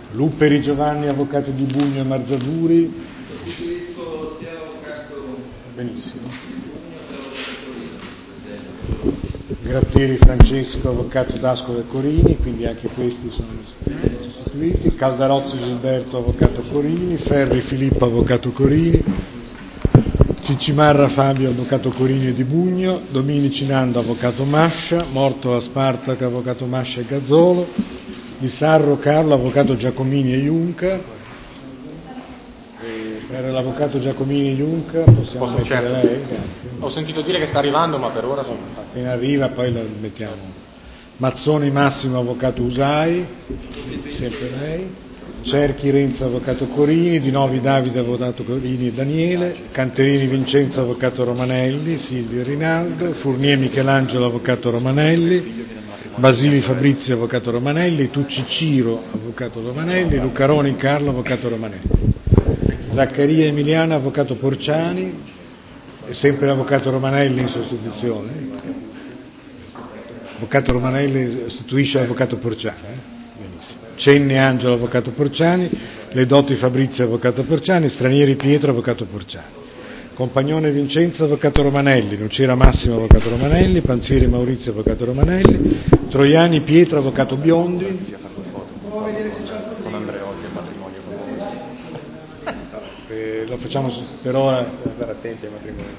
Lupperi Giovanni, avvocato di Bugno e Marzaduri. Benissimo. Grattieri Francesco, avvocato d'Ascoli e Corini, quindi anche questi sono sostituiti. Caldarozzi Gilberto, avvocato Corini. Ferri Filippo, avvocato Corini. Cicimarra Fabio, avvocato Corini e di Bugno. Dominici Nando, avvocato Mascia. Mortola Spartaco, avvocato Mascia e Gazzolo. Di Sarro Carlo, avvocato Giacomini e Junca. Per l'avvocato Giacomini e Junca possiamo mettere certo. lei? Grazie. Ho sentito dire che sta arrivando, ma per ora sono... Appena arriva poi lo mettiamo. Mazzoni Massimo, avvocato Usai, sempre lei. Cerchi Renzo, avvocato Corini. Di Novi Davide, avvocato Corini e Daniele. Canterini Vincenzo, avvocato Romanelli. Silvio e Rinaldo. Fournier Michelangelo, avvocato Romanelli. Basili Fabrizio, avvocato Romanelli. Tucci Ciro, avvocato Romanelli. Lucaroni Carlo, avvocato Romanelli. Zaccaria Emiliano, avvocato Porciani. E sempre l'avvocato Romanelli in sostituzione. Avvocato Romanelli sostituisce l'avvocato Porciani. Benissimo. Cenne Angelo, avvocato Porciani. Le Doti Fabrizio, avvocato Porciani. Stranieri Pietro, avvocato Porciani. Compagnone Vincenzo, avvocato Romanelli. Nocera Massimo, avvocato Romanelli. Panzieri Maurizio, avvocato Romanelli. Troiani Pietro, avvocato Biondi. Con Andreotti al matrimonio. Lo facciamo per ora. Stare attenti ai matrimoni.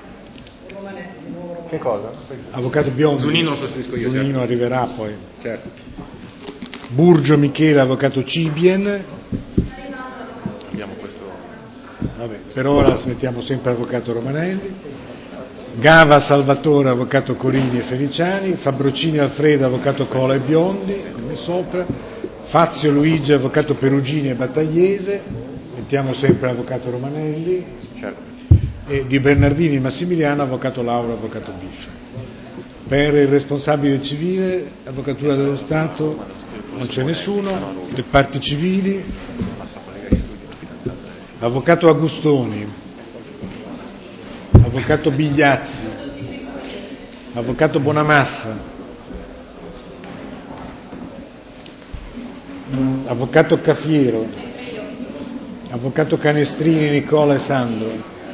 Che cosa? Avvocato Biondi. Zunino lo sostituisco io. Zunino certo. arriverà poi. Certo. Burgio Michele, avvocato Cibien. Abbiamo questo. Vabbè, per ora mettiamo sempre avvocato Romanelli. Gava Salvatore, avvocato Corini e Feliciani. Fabrocini Alfredo, avvocato Cola e Biondi, come sopra. Fazio Luigi, avvocato Perugini e Battagliese. Mettiamo sempre avvocato Romanelli. Certo. E di Bernardini Massimiliano, avvocato Lauro, avvocato Biffa. Per il responsabile civile, avvocatura dello Stato, non c'è nessuno. Le parti civili, avvocato Agustoni, avvocato Bigliazzi, avvocato Bonamassa, avvocato Caffiero, avvocato Canestrini Nicola e Sandro,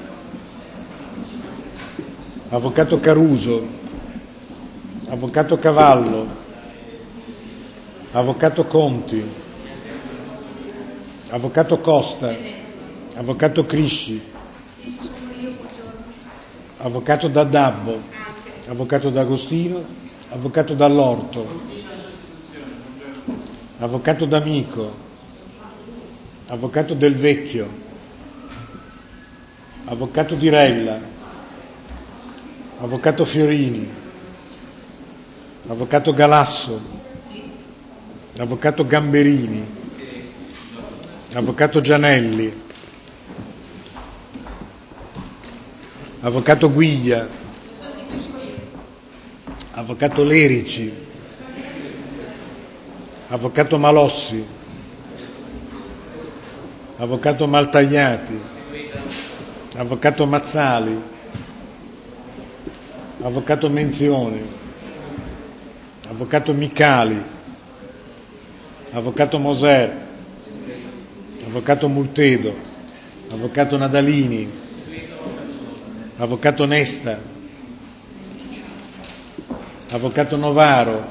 avvocato Caruso, avvocato Cavallo, avvocato Conti, avvocato Costa, avvocato Crisci, avvocato D'Addabbo, avvocato D'Agostino, avvocato Dall'Orto, avvocato D'Amico, avvocato Del Vecchio, avvocato Di Rella, avvocato Fiorini, avvocato Galasso, avvocato Gamberini, avvocato Gianelli, avvocato Guiglia, avvocato Lerici, avvocato Malossi, avvocato Maltagliati, avvocato Mazzali, avvocato Menzione, avvocato Micali, avvocato Moser, avvocato Multedo, avvocato Nadalini, avvocato Nesta, avvocato Novaro,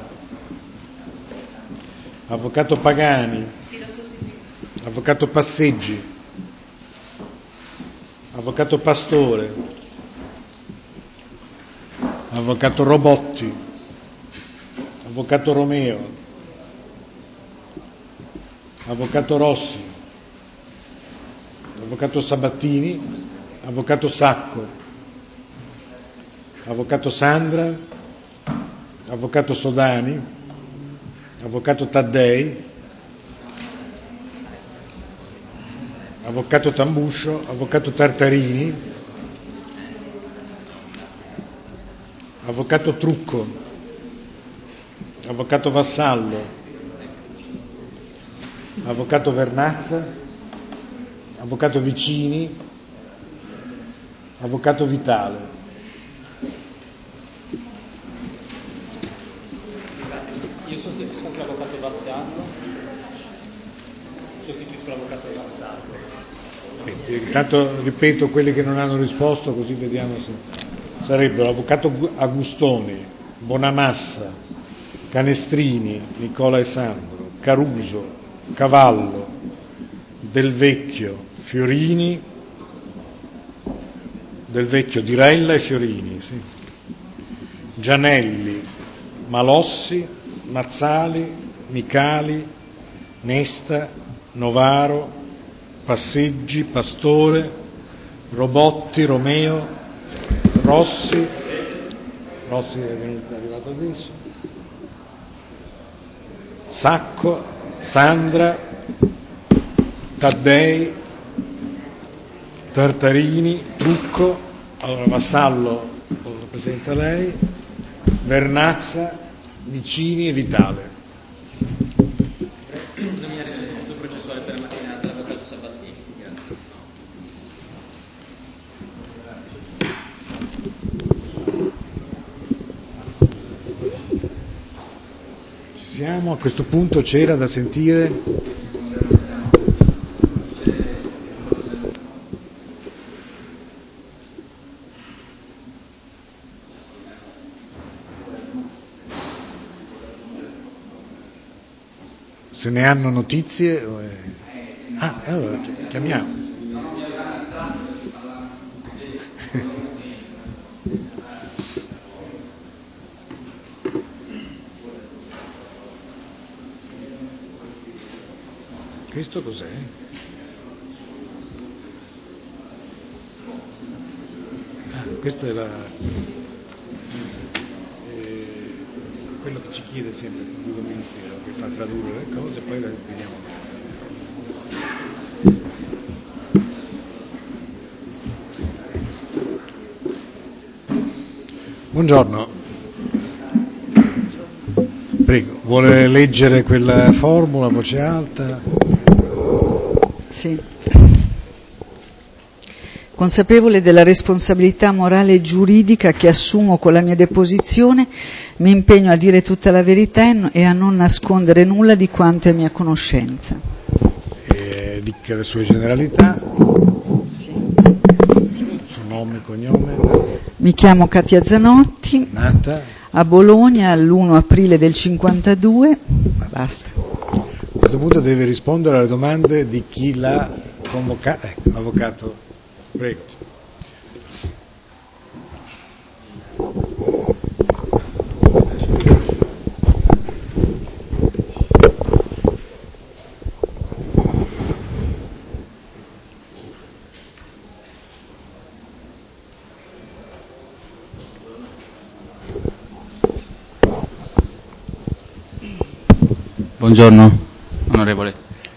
avvocato Pagani, avvocato Passeggi, avvocato Pastore, avvocato Robotti, avvocato Romeo, avvocato Rossi, avvocato Sabattini, avvocato Sacco, avvocato Sandra, avvocato Sodani, avvocato Taddei, avvocato Tambuscio, avvocato Tartarini, avvocato Trucco, avvocato Vassallo, avvocato Vernazza, avvocato Vicini, avvocato Vitale. Io sostituisco anche l'avvocato Vassallo. sostituisco l'avvocato Vassallo. Intanto ripeto quelli che non hanno risposto, così vediamo se sarebbero l'avvocato Agustoni, Bonamassa, Canestrini, Nicola Alessandro, Caruso, Cavallo, Del Vecchio, Fiorini, Del Vecchio, Dirella e Fiorini, sì. Gianelli, Malossi, Mazzali, Micali, Nesta, Novaro, Passeggi, Pastore, Robotti, Romeo, Rossi è arrivato adesso, Sacco, Sandra, Taddei, Tartarini, Trucco, allora Vassallo lo rappresenta lei, Vernazza, Nicini e Vitale. Non mi ha risposto il processuale per la mattinata l'avvocato Sabattini. Grazie. Ci siamo, a questo punto c'era da sentire. Se ne hanno notizie? Allora chiamiamo. Questo cos'è? Questo è quello che ci chiede sempre il pubblico ministero, che fa tradurre le cose, poi le vediamo. Buongiorno. Prego, vuole leggere quella formula a voce alta? Sì. Consapevole della responsabilità morale e giuridica che assumo con la mia deposizione, mi impegno a dire tutta la verità e a non nascondere nulla di quanto è mia conoscenza. Dica le sue generalità. Sì. Suo nome e cognome. Mi chiamo Katia Zanotti, nata a Bologna l'1 aprile del 52. Basta. A questo punto deve rispondere alle domande di chi l'ha convocato. Ecco, avvocato. Prego. Buongiorno, onorevole.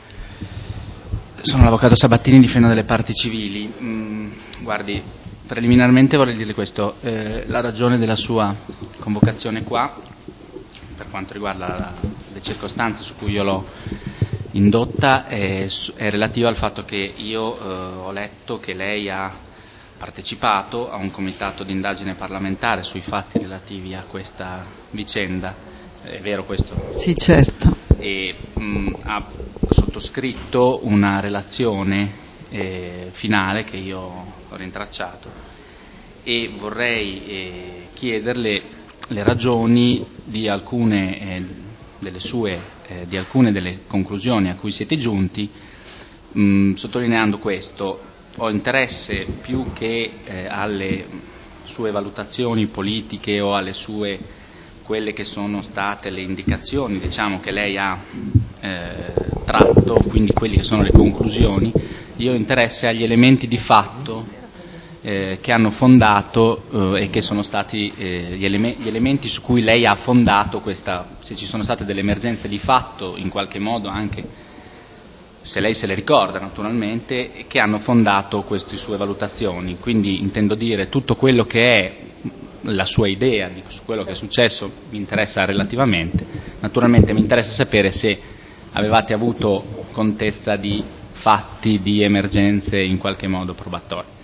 Sono l'avvocato Sabattini, difendo delle parti civili. Guardi, preliminarmente vorrei dirle questo. La ragione della sua convocazione qua, per quanto riguarda le circostanze su cui io l'ho indotta, è relativa al fatto che io ho letto che lei ha partecipato a un comitato di indagine parlamentare sui fatti relativi a questa vicenda. È vero questo? Sì, certo. E ha sottoscritto una relazione finale che io ho rintracciato e vorrei chiederle le ragioni di alcune delle sue di alcune delle conclusioni a cui siete giunti, sottolineando questo. Ho interesse più che alle sue valutazioni politiche o alle sue quelle che sono state le indicazioni, diciamo, che lei ha tratto, quindi quelli che sono le conclusioni. Io ho interesse agli elementi di fatto che hanno fondato e che sono stati gli elementi su cui lei ha fondato questa, se ci sono state delle emergenze di fatto in qualche modo, anche se lei se le ricorda naturalmente, che hanno fondato queste sue valutazioni. Quindi intendo dire tutto quello che è la sua idea su quello che è successo mi interessa relativamente. Naturalmente mi interessa sapere se avevate avuto contezza di fatti, di emergenze in qualche modo probatorie.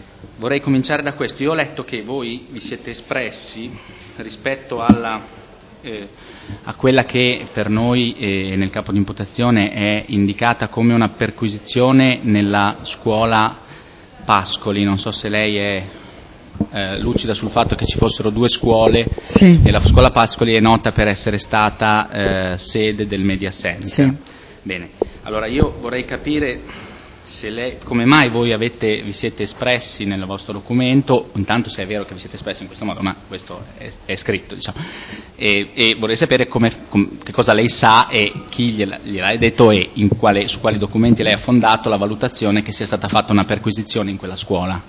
Vorrei cominciare da questo. Io ho letto che voi vi siete espressi rispetto alla a quella che per noi nel capo di imputazione è indicata come una perquisizione nella scuola Pascoli. Non so se lei è lucida sul fatto che ci fossero due scuole, sì. E la scuola Pascoli è nota per essere stata sede del Media Center. Sì. Bene, allora io vorrei capire se lei, come mai voi vi siete espressi nel vostro documento, intanto se è vero che vi siete espressi in questo modo, ma questo è scritto, diciamo, e vorrei sapere che cosa lei sa e chi gliel'ha detto e su quali documenti lei ha fondato la valutazione che sia stata fatta una perquisizione in quella scuola.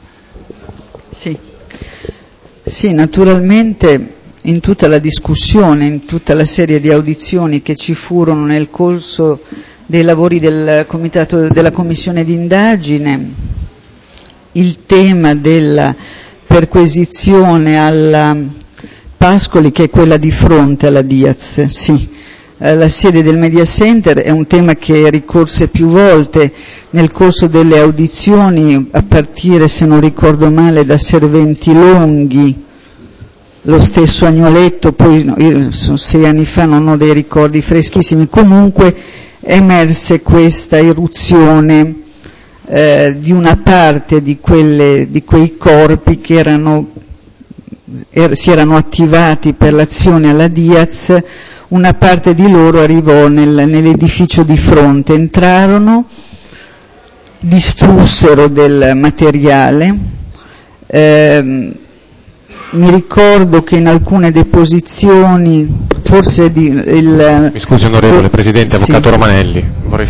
Sì, naturalmente in tutta la discussione, in tutta la serie di audizioni che ci furono nel corso dei lavori del comitato della commissione d'indagine, il tema della perquisizione alla Pascoli, che è quella di fronte alla Diaz, sì, la sede del Media Center, è un tema che ricorse più volte nel corso delle audizioni, a partire, se non ricordo male, da Serventi Longhi, lo stesso Agnoletto, poi io sono 6 anni fa, non ho dei ricordi freschissimi, comunque emerse questa irruzione di una parte di quei corpi che si erano attivati per l'azione alla Diaz. Una parte di loro arrivò nell'edificio di fronte, entrarono, distrussero del materiale. Mi ricordo che in alcune deposizioni, forse Mi scusi onorevole Presidente, sì. Avvocato Romanelli, vorrei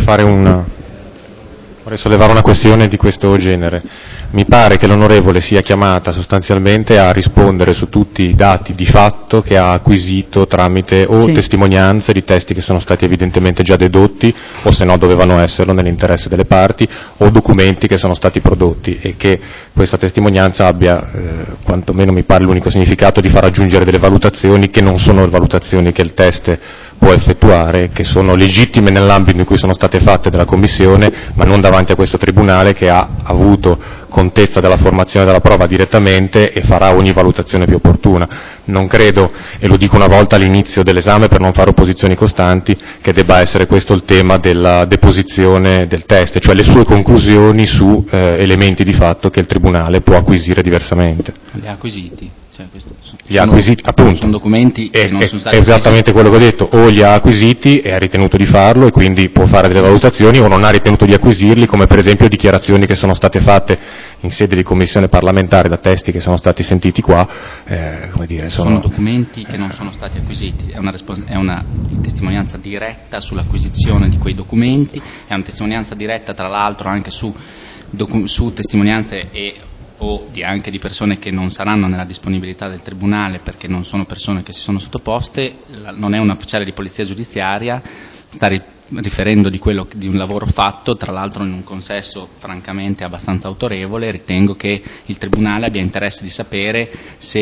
sollevare una questione di questo genere. Mi pare che l'onorevole sia chiamata sostanzialmente a rispondere su tutti i dati di fatto che ha acquisito tramite sì. testimonianze di testi che sono stati evidentemente già dedotti, o se no dovevano esserlo nell'interesse delle parti, o documenti che sono stati prodotti, e che questa testimonianza abbia, quantomeno mi pare l'unico significato, di far aggiungere delle valutazioni che non sono valutazioni che il teste può effettuare, che sono legittime nell'ambito in cui sono state fatte dalla Commissione, ma non davanti a questo Tribunale che ha avuto contezza della formazione della prova direttamente e farà ogni valutazione più opportuna. Non credo, e lo dico una volta all'inizio dell'esame per non fare opposizioni costanti, che debba essere questo il tema della deposizione del test, cioè le sue conclusioni su elementi di fatto che il Tribunale può acquisire diversamente. Li ha acquisiti? Li ha acquisiti, appunto. Sono documenti che non sono stati è esattamente quello che ho detto, o li ha acquisiti e ha ritenuto di farlo e quindi può fare delle valutazioni, o non ha ritenuto di acquisirli, come per esempio dichiarazioni che sono state fatte in sede di commissione parlamentare da testi che sono stati sentiti qua, sono documenti che non sono stati acquisiti, è una testimonianza diretta sull'acquisizione di quei documenti, è una testimonianza diretta tra l'altro anche su testimonianze o anche di persone che non saranno nella disponibilità del Tribunale perché non sono persone che si sono sottoposte. Non è un ufficiale di polizia giudiziaria, sta riferendo di un lavoro fatto, tra l'altro in un consesso francamente abbastanza autorevole. Ritengo che il Tribunale abbia interesse di sapere se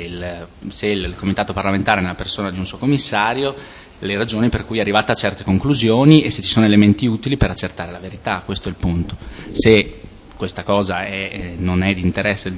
il Comitato parlamentare, nella persona di un suo commissario, le ragioni per cui è arrivata a certe conclusioni e se ci sono elementi utili per accertare la verità. Questo è il punto. Se questa cosa non è di interesse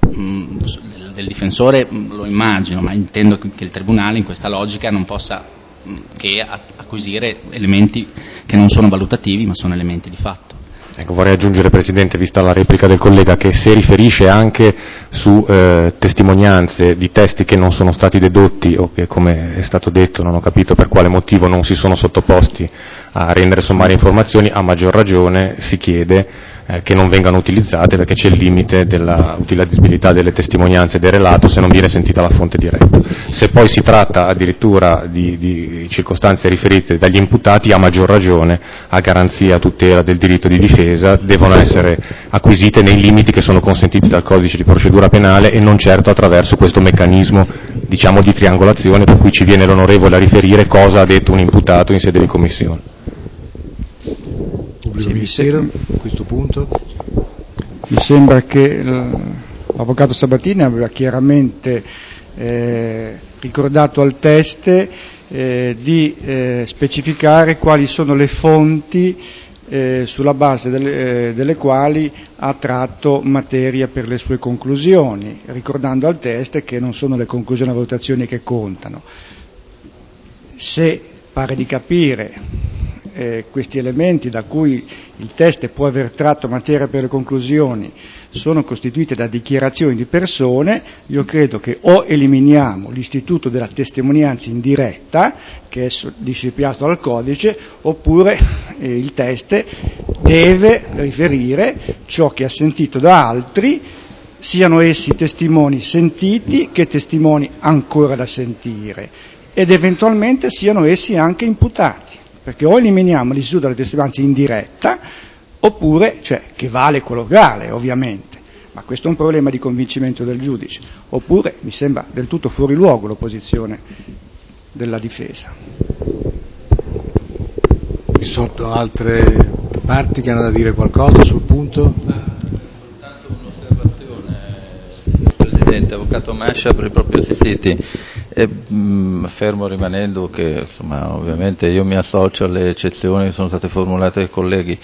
del difensore, lo immagino, ma intendo che il Tribunale in questa logica non possa che acquisire elementi che non sono valutativi ma sono elementi di fatto. Ecco, vorrei aggiungere, Presidente, vista la replica del collega, che se riferisce anche su testimonianze di testi che non sono stati dedotti o che, come è stato detto, non ho capito per quale motivo non si sono sottoposti a rendere sommarie informazioni, a maggior ragione si chiede che non vengano utilizzate, perché c'è il limite della utilizzabilità delle testimonianze del relato se non viene sentita la fonte diretta. Se poi si tratta addirittura di circostanze riferite dagli imputati, a maggior ragione, a garanzia, a tutela del diritto di difesa, devono essere acquisite nei limiti che sono consentiti dal codice di procedura penale e non certo attraverso questo meccanismo, diciamo, di triangolazione per cui ci viene l'onorevole a riferire cosa ha detto un imputato in sede di commissione. Ministero, a questo punto. Mi sembra che l'avvocato Sabatini aveva chiaramente ricordato al teste di specificare quali sono le fonti sulla base delle quali ha tratto materia per le sue conclusioni, ricordando al teste che non sono le conclusioni e valutazioni che contano. se pare di capire questi elementi da cui il test può aver tratto materia per le conclusioni sono costituite da dichiarazioni di persone, io credo che o eliminiamo l'istituto della testimonianza indiretta, che è disciplinato dal codice, oppure il test deve riferire ciò che ha sentito da altri, siano essi testimoni sentiti che testimoni ancora da sentire, ed eventualmente siano essi anche imputati, perché o eliminiamo l'istituto della testimonianza indiretta, oppure, cioè che vale quello che vale ovviamente, ma questo è un problema di convincimento del giudice, oppure mi sembra del tutto fuori luogo l'opposizione della difesa. Ci sono altre parti che hanno da dire qualcosa sul punto? Soltanto un'osservazione, signor Presidente, Avvocato Mascia per i propri assistiti. Fermo rimanendo che insomma, ovviamente io mi associo alle eccezioni che sono state formulate dai colleghi.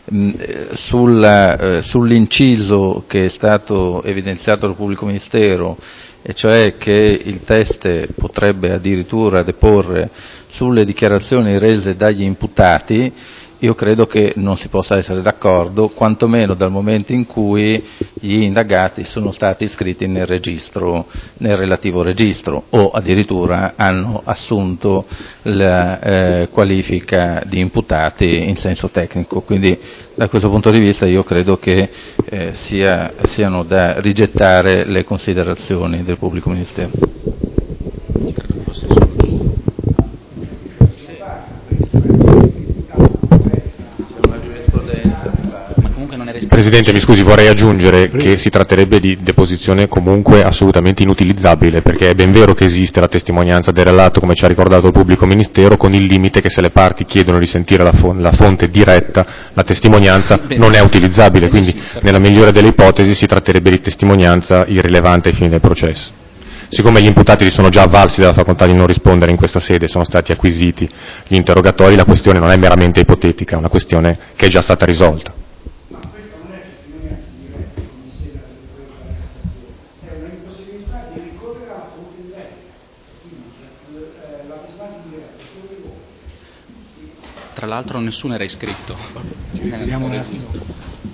Sull'inciso che è stato evidenziato dal pubblico ministero, e cioè che il test potrebbe addirittura deporre sulle dichiarazioni rese dagli imputati, io credo che non si possa essere d'accordo, quantomeno dal momento in cui gli indagati sono stati iscritti nel relativo registro, o addirittura hanno assunto la qualifica di imputati in senso tecnico. Quindi da questo punto di vista io credo che siano da rigettare le considerazioni del pubblico ministero. Presidente, mi scusi, vorrei aggiungere che si tratterebbe di deposizione comunque assolutamente inutilizzabile, perché è ben vero che esiste la testimonianza del relato, come ci ha ricordato il pubblico ministero, con il limite che se le parti chiedono di sentire la fonte diretta, la testimonianza non è utilizzabile, quindi nella migliore delle ipotesi si tratterebbe di testimonianza irrilevante ai fini del processo. Siccome gli imputati si sono già avvalsi della facoltà di non rispondere in questa sede, sono stati acquisiti gli interrogatori, la questione non è meramente ipotetica, è una questione che è già stata risolta. Tra l'altro nessuno era iscritto. Ci ritiriamo un attimo.